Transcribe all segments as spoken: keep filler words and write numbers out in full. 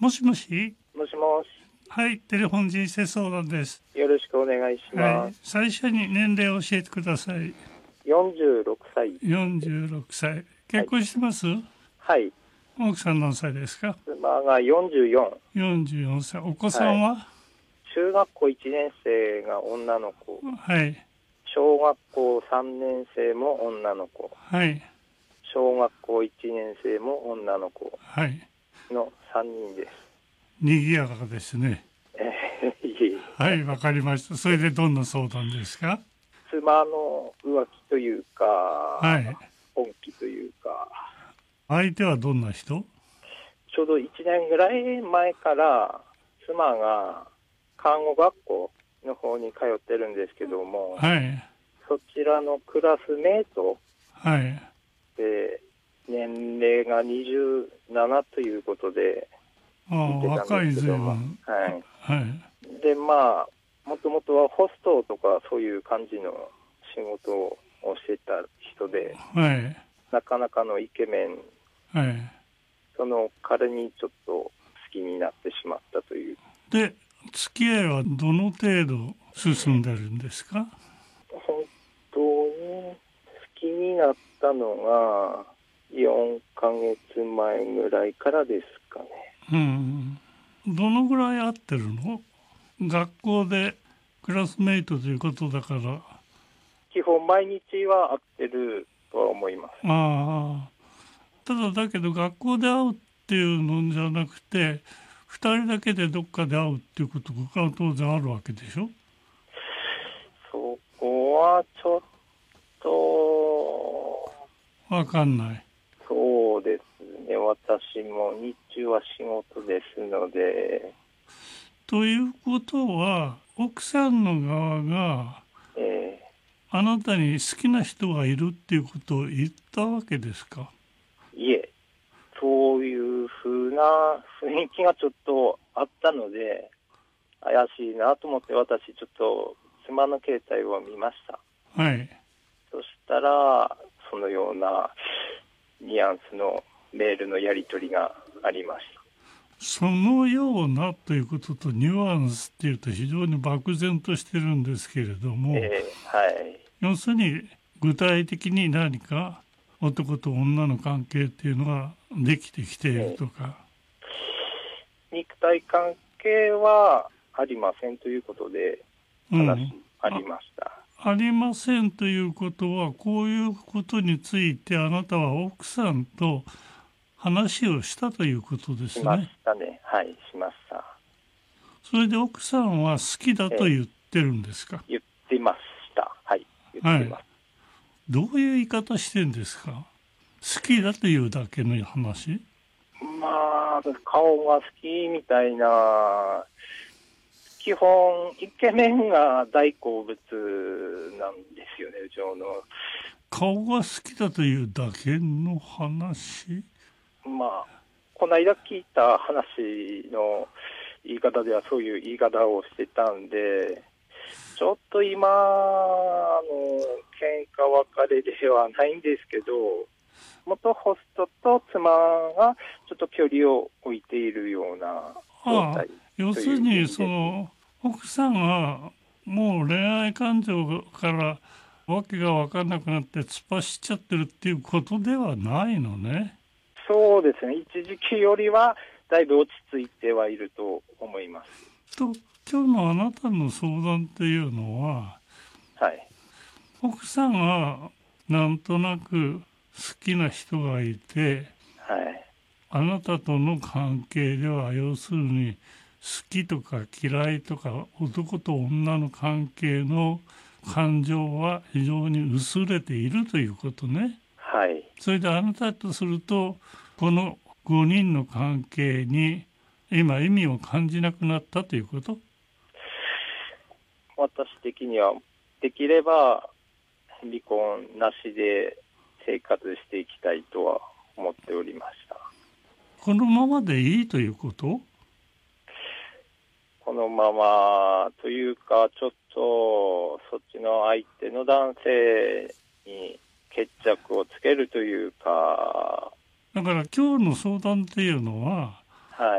もしもし。 もしもし。 はい、テレフォン人生相談です。 よろしくお願いします。 はい、最初に年齢を教えてください。 よんじゅうろくさい。 よんじゅうろくさい。結婚してます？ はい。はい、 奥さん何歳ですか？ 妻がよんじゅうよん。 よんじゅうよんさい。お子さんは？はい、 中学校いちねん生が女の子。 はい。 小学校さんねん生も女の子。 はい。 小学校いちねん生も女の子。 はい。 のさんにんです。 賑やかですね。 えー、いえ。 はい、わかりました。それでどんな相談ですか？ 妻の浮気というか、 はい。 本気というか。 相手はどんな人？ ちょうどいちねんぐらい前から妻が看護学校の方に通ってるんですけども、 はい。 そちらのクラスメートはい。 で年齢がにじゅうななということでああ、 見てた若いんですけども、 随分。 はい。 はい。 で、まあ、もともとはホストとかそういう感じの仕事をしてた人で、 はい。 なかなかのイケメン、 はい。 その彼にちょっと好きになってしまったという。 で、付き合いはどの程度進んでるんですか？ 本当に好きになったのがよんかげつまえぐらいからですかね。 うん。どのぐらい会ってるの？学校でクラスメイトということだから。 基本毎日は会ってるとは思います。 ああ。ただだけど学校で会うっていうのじゃなくて、二人だけでどっかで会うっていうことが当然あるわけでしょ？ そこはちょっとわかんない。 そうですね。私も日中は仕事ですので。 ということは、奥さんの側が、 えあなたに好きな人がいるっていうことを言ったわけですか？ ー、いえ、そういうふうな雰囲気がちょっとあったので、怪しいなと思って私ちょっと妻の携帯を見ました。 はい。 そしたら、そのようなニュアンスのメールのやり取りがありました。 そのようなということとニュアンスっていうと非常に漠然としてるんですけれども、 えー、はい。 要するに具体的に何か男と女の関係っていうのができてきているとか、 えー、肉体関係はありませんということで話ありました。 うん、あ, ありませんということは、こういうことについてあなたは奥さんと話をしたということですね。 しましたね。はい、しました。 それで奥さんは好きだと言ってるんですか？ えー、言ってました。はい、言ってます。はい、 どういう言い方してんですか？好きだというだけの話？ まあ、顔が好きみたいな、基本イケメンが大好物なんですよね、うちの。 顔が好きだというだけの話？ まあ、この間聞いた話の言い方ではそういう言い方をしてたんで、ちょっと今、あの、喧嘩別れではないんですけど、元ホストと妻がちょっと距離を置いているような状態。ああ、 要するに、その、奥さんがもう恋愛感情からわけが分かんなくなって突っ走っちゃってるっていうことではないのね。 そうですね。一時期よりはだいぶ落ち着いてはいると思います。 と、今日のあなたの相談っていうのは、 はい、 奥さんがなんとなく好きな人がいて、 はい、 あなたとの関係では要するに好きとか嫌いとか男と女の関係の感情は非常に薄れているということね。 はい。 それであなたとするとこのごにんの関係に今意味を感じなくなったということ？ 私的にはできれば離婚なしで生活していきたいとは思っておりました。 このままでいいということ？ このままというか、ちょっとそっちの相手の男性に決着をつけるというか。 だから今日の相談っていうのは、 はい、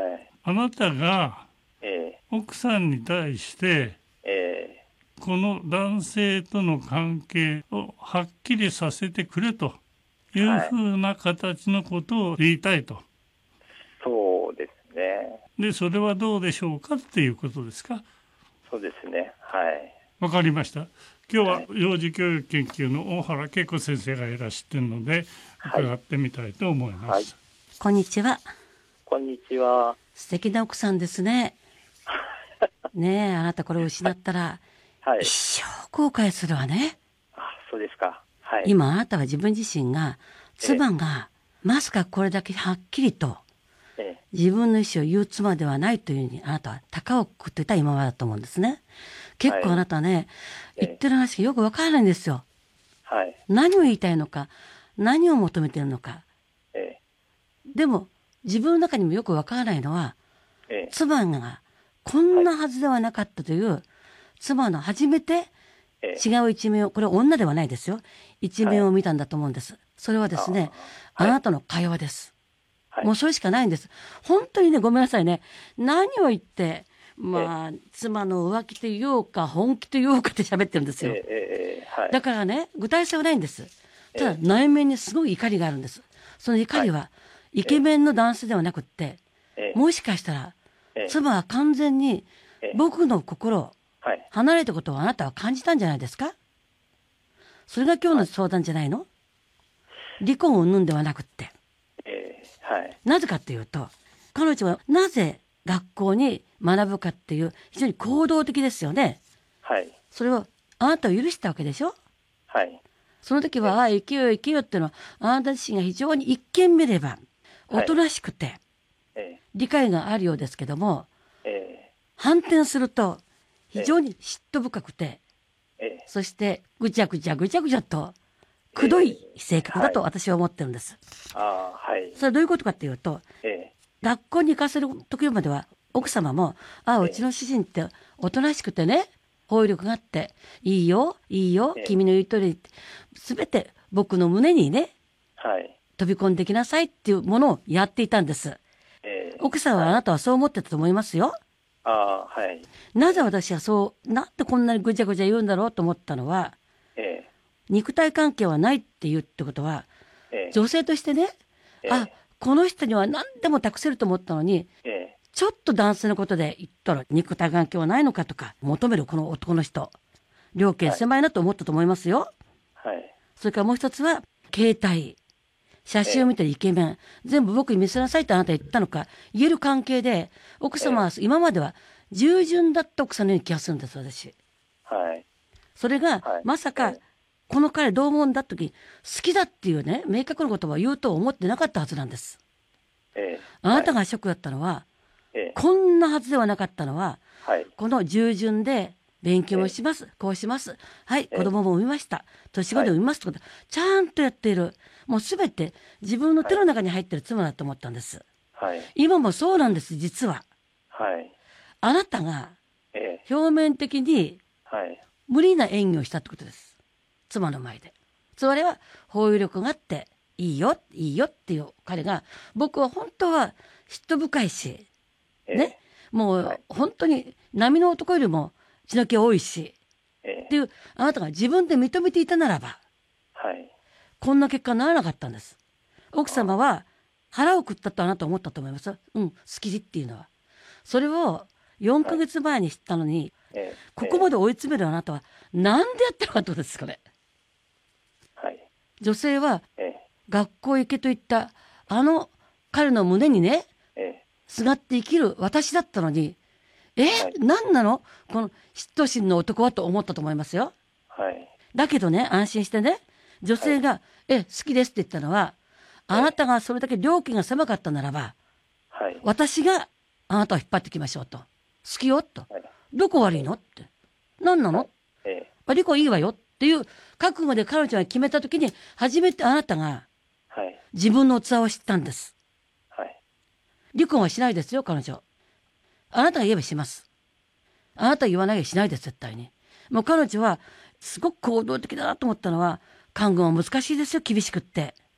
あなたがえ奥さんに対してー、えこの男性との関係をはっきりさせてくれというふうな形のことを言いたいと。 ー、そうですね。 で、それはどうでしょうかっていうことですか。 そうですね。はい。 わかりました。今日ははい幼児教育研究の大原恵子先生がいらしているので伺ってみたいと思います。 はいこんにちは。 こんにちは。 素敵な奥さんですね。ねえ、あなたこれを失ったらはい。 一生後悔するわね。 あ、そうですか。はい。 今あなたは自分自身が、妻がまさかこれだけはっきりとえ自分の意思を言う妻ではないというふうにあなたは高をくくっていた今までだと思うんですね。結構あなたね、 ええ言ってる話がよくわからないんですよ。 はい。 何を言いたいのか、何を求めているのか。 えでも自分の中にもよくわからないのは、 ー、え妻がこんなはずではなかったという、妻の初めてー、えー、 違う一面を、これは女ではないですよ、一面を見たんだと思うんです。それはですね、 あーはいあなたの会話です。 はい。 もうそれしかないんです。本当にね、ごめんなさいね、何を言ってまあ妻の浮気と言おうか本気と言おうかって喋ってるんですよ。 えー、えー、はい。 だからね、具体性はないんです。ただえ内面にすごい怒りがあるんです。その怒りはイケメンの男性ではなくって、 えー、 もしかしたらえー、 妻は完全にえー、 僕の心をはい。 離れたことをあなたは感じたんじゃないですか。それが今日の相談じゃないの。離婚を生んではなくって、 えー、はい。 なぜかっていうと、彼女はなぜ学校に学ぶかっていう非常に行動的ですよね。 はい。 それをあなたを許したわけでしょ。 はい。 その時は、ああ生きよう生きようっていうのはあなた自身が非常に一見見ればおとなしくてえ理解があるようですけども、 ー、え反転すると非常に嫉妬深くて、 ー、えそしてぐちゃぐちゃぐちゃぐちゃとくどい性格だと私は思ってるんです。 ー、あー、はい。 それはどういうことかっていうと、 え学校に行かせる時までは奥様も、ああうちの主人っておとなしくてね、包容力があっていいよいいよええ君の言う通りって全て僕の胸にねー、はい。 飛び込んできなさいっていうものをやっていたんです。 えー、 奥さんはあなたはそう思ってたと思いますよ。 あー、はい。 なぜ私はそうなんでこんなにぐちゃぐちゃ言うんだろうと思ったのは、 え肉体関係はないって言うってことは、 ー、えー、 女性としてね、 えー、 あこの人には何でも託せると思ったのに、 えちょっと男性のことで言ったら肉体関係はないのかとか求めるこの男の人、両見狭いなと思ったと思いますよ。 ー、はい。 それからもう一つは携帯、写真を見てるイケメン、全部僕に見せなさいってあなた言ったのか言える関係で、奥様は今までは従順だった奥さんのような気がするんです私。 はい。 それがはいまさかえこの彼どう思うんだって時に好きだっていうね明確な言葉を言うと思ってなかったはずなんです。 えー、 あなたがショックだったのは、 えー、 こんなはずではなかったのは、 はい。 この従順で勉強もします、こうします、はい子供も産みました、年子で産みますってことちゃんとやっている、もうすべて自分の手の中に入ってる妻だと思ったんです。 はい。 今もそうなんです。実ははい。 あなたがえ表面的にー、はい。 無理な演技をしたってことです。妻の前で。それは包容力があっていいよいいよっていう彼が、僕は本当は嫉妬深いしえー、 ね、もうはい本当に波の男よりも血の気多いしえっていうあなたが自分で認めていたならば、 ー、はい。 こんな結果にならなかったんです。奥様は腹をくったとあなたは思ったと思います。うん、好きっていうのは。それをよんかげつまえに知ったのに、 えー、 ここまで追い詰めるあなたはなんでやってるかってことです、これ。 はい。 女性はえ学校行けと言ったあの彼の胸にね、 ー、えすがって生きる私だったのに、え、 はい何なのこの嫉妬心の男はと思ったと思いますよ。 ー、はい。 だけどね、安心してね、女性が、え、好きですって言ったのは、あなたがそれだけ料金が狭かったならば、 はい。 私があなたを引っ張ってきましょうと。好きよと。 はい。 どこ悪いのって。何なの、 えあ、離婚いいわよっていう覚悟で彼女が決めた時に、初めてあなたがー、はい。 自分の器を知ったんです。 はい。 離婚はしないですよ、彼女。あなたが言えばします。あなたが言わないよりしないです、絶対に。もう彼女は、すごく行動的だなと思ったのは、看護は難しいですよ、厳しくって。 え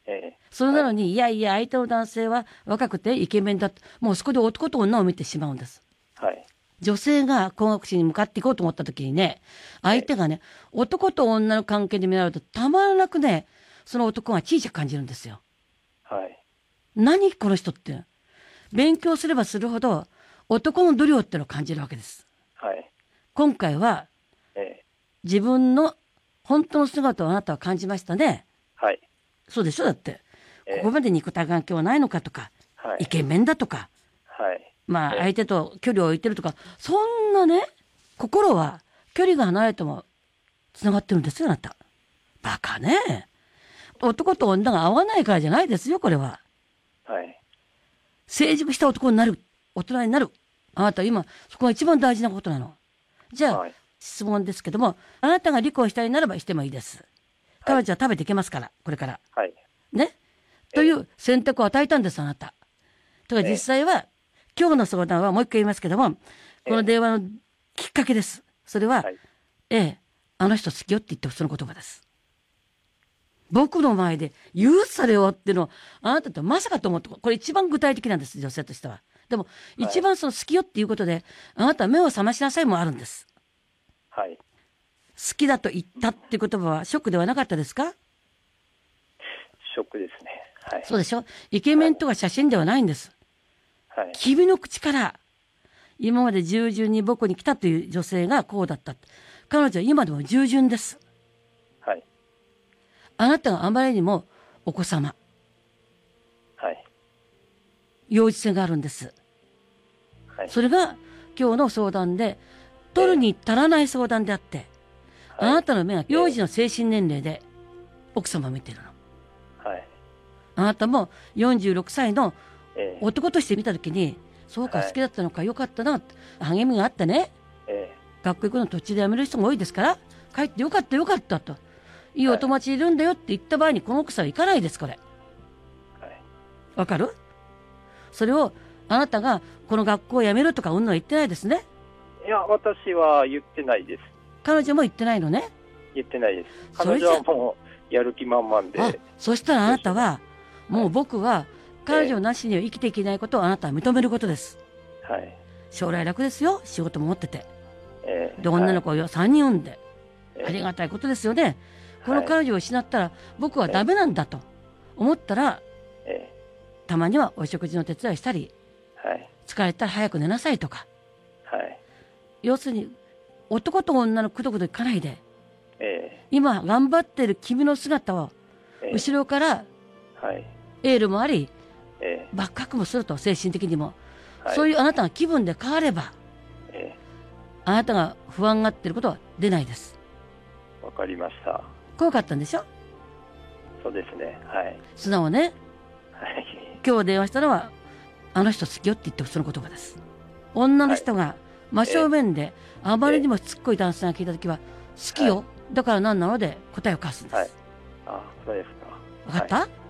それなのに、いやいや相手の男性は若くてイケメンだと、もうそこで男と女を見てしまうんです。 はい。 女性が高学士に向かっていこうと思った時にね、相手がね、男と女の関係で見られるとたまらなくね、その男が小さく感じるんですよ。 はい。 何この人って。勉強すればするほど男の度量ってのを感じるわけです。 はい。 今回はえ自分の本当の姿をあなたは感じましたね。 はい。 そうでしょ。だってえここまで肉体関係はないのかとか、 はい。 イケメンだとか、 はい。 まあええ相手と距離を置いてるとか、そんなね、心は距離が離れてもつながってるんですよ、あなた。バカね。男と女が合わないからじゃないですよ、これは。 はい。 成熟した男になる、大人になる。あなた今そこが一番大事なことなの。じゃあ、 はい。 質問ですけども、あなたが離婚したいならばしてもいいです。彼女は食べていけますから、これから。 はい。 ね。という選択を与えたんです、あなた。とか実際は、今日の相談はもう一回言いますけども、この電話のきっかけです。それは、 はい。 ええ、あの人好きよって言ってその言葉です。僕の前で言うそれをっていうのをあなたってまさかと思って、これ一番具体的なんです、女性としては。でも一番その好きよっていうことで、あなたは目を覚ましなさいもあるんです。 はい。 好きだと言ったっていう言葉はショックではなかったですか？ ショックですね。はい。 そうでしょ。イケメンとか写真ではないんです。 はい。 君の口から今まで従順に僕に来たという女性がこうだった。彼女は今でも従順です。 はい。 あなたがあまりにもお子様、 はい。 幼児性があるんです。 はい。 それが今日の相談で取るに足らない相談であって、あなたの目は幼児の精神年齢で奥様を見てるの。 はい。 あなたもよんじゅうろくさいのええ。 男として見たときに、そうか、 はい好きだったのか、よかったな、励みがあってね、 え学校行くの途中で辞める人も多いですから、帰ってよかったよかったと、いいお友達いるんだよって言った場合に、この奥さんは行かないです、これ。 え。はい。 わかる？それをあなたがこの学校を辞めるとかうんのは言ってないですね。 いや、私は言ってないです。 彼女も言ってないのね。 言ってないです。 それじゃ彼女はもうやる気満々 あ、 で。 そしたらあなたは、もう僕は彼女なしには生きていけないことをあなたは認めることです。 はい。 将来楽ですよ、仕事も持ってて。 ええ。 で、女の子をさんにん産んで、 ええありがたいことですよね。この彼女を失ったら僕はダメなんだと思ったら、 ええ。 たまにはお食事の手伝いしたり、 はい。 疲れたら早く寝なさいとか、 はい。 要するに男と女のくどくどいかないで、 え今頑張ってる君の姿をえ。ええ。 後ろからはい。 エールもあり、 ええ。 バックアップもすると、精神的にも、 はい。 そういうあなたが気分で変われば、 えあなたが不安がってることは出ないです。 え。わかりました。 怖かったんでしょ？ そうですね。はい。 素直ね。 はい。 今日電話したのは、あの人好きよって言ってその言葉です。女の人が真正面で、あまりにもしつっこい男性が聞いたときは、好きよ、はい、だから何なので答えを返すんです。 はい。あ、そうですか。 分かった、 はい、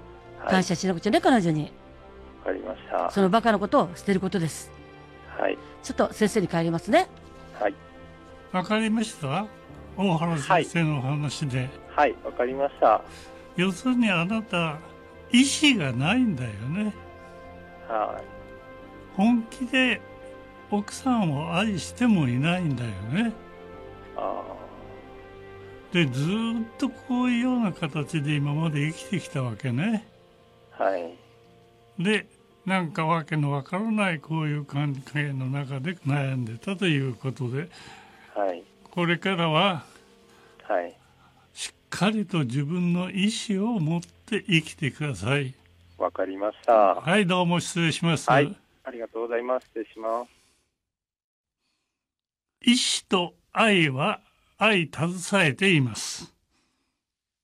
感謝しなくちゃね、彼女に。 わかりました。 そのバカなことを捨てることです。 はい。 ちょっと先生に帰りますね。 はい。 わかりました。大原先生の話で。 はい、わかりました。 要するにあなた、意志がないんだよね。 はい。 本気で奥さんを愛してもいないんだよね。 ああ。で、ずっとこういうような形で今まで生きてきたわけね。 はい。 で、なんかわけのわからないこういう関係の中で悩んでたということで、 はい。 これからは、 はい。 しっかりと自分の意思を持って生きてください。 わかりました。 はい、どうも失礼します。 はい。ありがとうございます。失礼します。 意志と愛は相携えています。